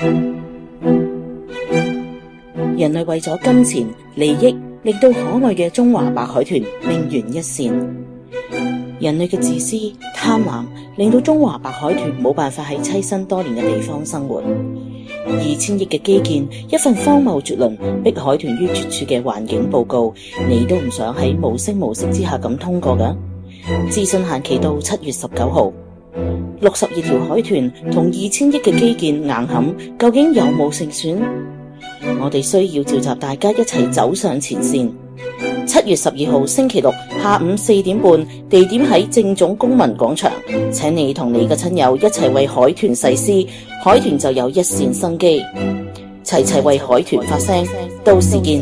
人類為咗金錢利益，令到可愛嘅中華白海豚命懸一線。人類嘅自私貪婪，令到中華白海豚冇辦法喺棲身多年嘅地方生活。2000億嘅基建，一份荒謬絕倫、逼海豚於絕處嘅環境報告，你都唔想喺無聲無息之下咁通過㗎？諮詢限期到7月19號。62條海豚同2000億嘅基建硬撼，究竟有冇勝選？我哋需要召集大家一齊走上前線。7月12號星期六下午4點半，地點喺政總公民廣場，請你同你嘅親友一齊為海豚誓師，海豚就有一線生機。齊齊為海豚發聲，到時見。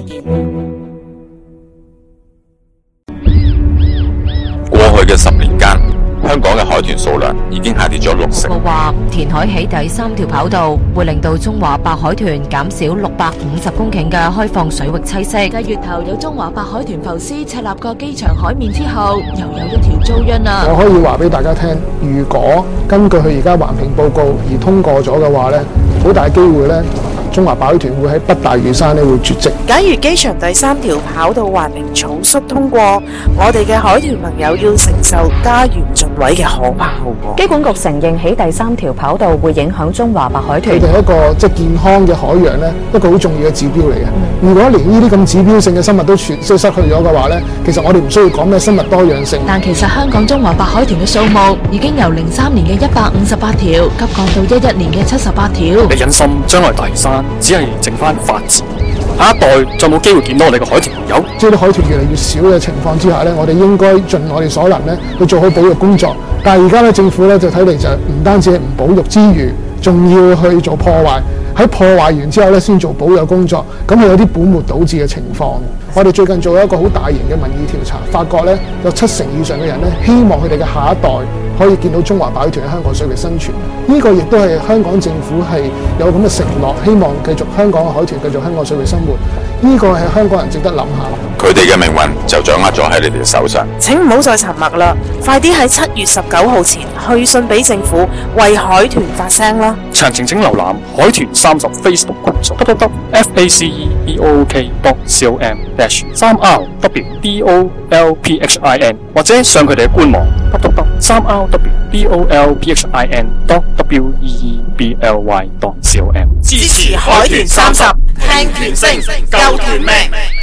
過去嘅10年間，香港嘅海豚數量已經下跌咗60%。 報告話，填海起第3條跑道會令到中華白海豚減少650公頃嘅開放水域棲息。繼月頭有中華白海豚浮屍赤鱲角機場海面之後，又有一條遭殃啦。 我可以話俾大家聽，如果根據佢而家環評報告而通過咗嘅話呢，好大機會呢，中華白海豚會喺北大嶼山呢會絕跡。 假如機場第3條跑道環評草率通過，我哋嘅海豚朋友要承受家園盡毀嘅可怕後果。 機管局承認起第3條跑道會影響中華白海豚。 佢哋一個健康嘅海洋呢，一個好重要嘅指標嚟嘅。如果連呢啲咁指標性嘅生物都失去咗嘅話呢，其實我哋唔需要講咩生物多樣性。 但其實香港中華白海豚嘅數目已經由03年嘅158條急降到11年嘅78條。 你忍心將來大嶼山只係剩翻法治，下一代就冇機會見到我哋嘅海豚朋友。 即係啲海豚越嚟越少嘅情況之下呢，我哋應該盡我哋所能呢去做好保育工作。但係而家呢，政府呢就睇嚟就唔單止係唔保育之餘，仲要去做破壞。喺破壞完之後呢，先做保育工作，咁係有啲本末倒置嘅情況。我哋最近做咗一個好大型嘅民意調查，發覺呢有70%以上嘅人呢，希望佢哋嘅下一代可以見到中華白海豚喺香港水域生存。呢個亦都係香港政府係有咁嘅承諾，希望繼續香港嘅海豚繼續香港水域生活。呢個係香港人值得諗下。 佢哋嘅命運就掌握咗喺你哋嘅手上。 請唔好再沉默啦，快啲喺7月19號前去信俾政府，為海豚發聲啦！ 詳情請瀏覽海豚30 Facebook 群組 www.faceebook.com/3rwdolphin 或者上佢哋嘅官網 www.3rwdolphin.com 支持海豚30，聽豚聲，救豚命。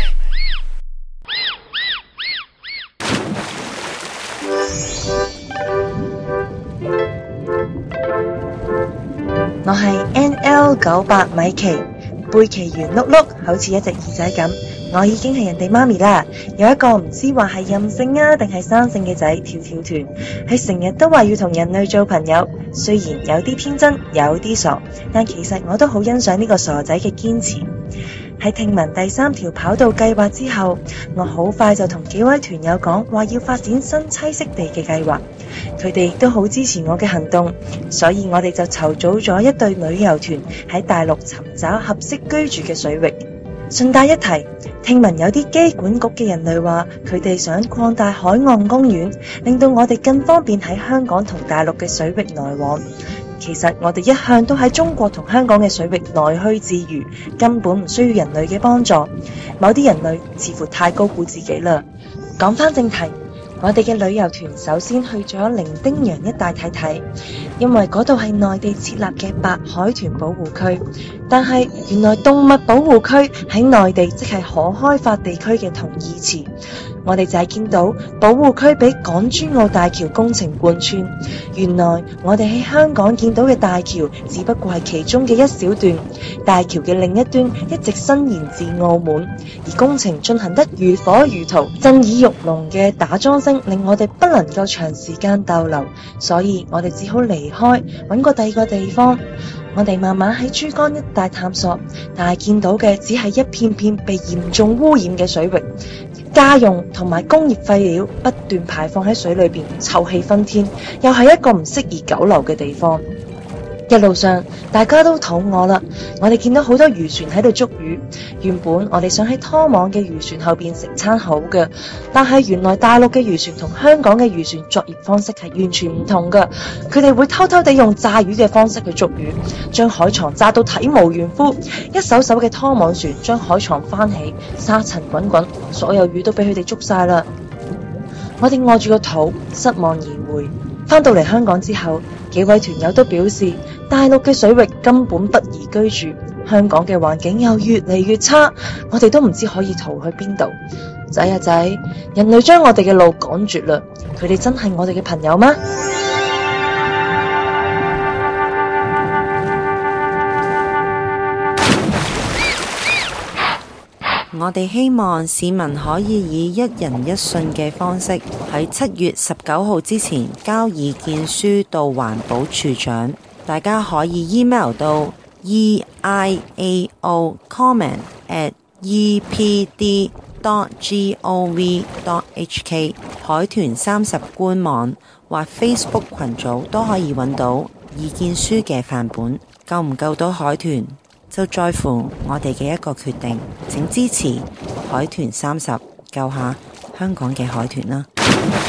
我係 NL98 米奇，背鰭圓碌碌，好似一隻耳仔咁。我已經係人哋媽咪啦，有一個唔知話係任性啊定係生性嘅仔跳跳團，係成日都話要同人類做朋友。雖然有啲天真，有啲傻，但其實我都好欣賞呢個傻仔嘅堅持。喺聽聞第3條跑道計劃之後，我好快就同幾位團友講話要發展新棲息地嘅計劃，佢哋亦都好支持我嘅行動，所以我哋就籌組咗一隊旅遊團喺大陸尋找合適居住嘅水域。順帶一提，聽聞有啲機管局嘅人類話佢哋想擴大海岸公園，令到我哋更方便喺香港同大陸嘅水域來往。其實我哋一向都喺中國同香港嘅水域內虛自如，根本唔需要人類嘅幫助。某啲人類似乎太高估自己啦。講返正題，我哋嘅旅遊團首先去咗伶仃洋一帶睇睇，因為嗰度係內地設立嘅白海豚保護區。但係原來動物保護區喺內地即係可開發地區嘅同義詞。我哋就係見到保護區俾港珠澳大橋工程貫穿，原來我哋喺香港見到嘅大橋只不過係其中嘅一小段，大橋嘅另一端一直伸延至澳門，而工程進行得如火如荼，震耳欲聾嘅打樁聲令我哋不能夠長時間逗留，所以我哋只好離開，揾個第二個地方。我哋慢慢喺珠江一帶探索，但係見到嘅只係一片片被嚴重污染嘅水域，家用同埋工業廢料不斷排放喺水裏邊，臭氣熏天，又係一個唔適宜久留嘅地方。 一路上大家都肚餓啦，我哋見到好多漁船喺度捉魚。原本我哋想喺拖網嘅漁船後邊食餐好嘅，但係原來大陸嘅漁船同香港嘅漁船作業方式係完全唔同㗎。佢哋會偷偷地用炸魚嘅方式去捉魚，將海床炸到體無完膚，一艘艘嘅拖網船將海床翻起，沙塵滾滾，所有魚都俾佢哋捉晒啦。我哋餓住個肚，失望而回。返到嚟香港之後，幾位團友都表示，大陸嘅水域根本不宜居住，香港嘅環境又越嚟越差，我哋都唔知可以逃去邊度。仔啊仔，人類將我哋嘅路趕絕啦，佢哋真係我哋嘅朋友嗎？ 我哋希望市民可以以一人一信嘅方式喺7月19號之前交意見書到環保署長，大家可以 email 到 eiao@epd.gov.hk 海豚30官網或 Facebook 群組都可以揾到意見書嘅範本。夠唔夠到海豚，就在乎我哋嘅一個決定，請支持海豚30，救下香港嘅海豚啦！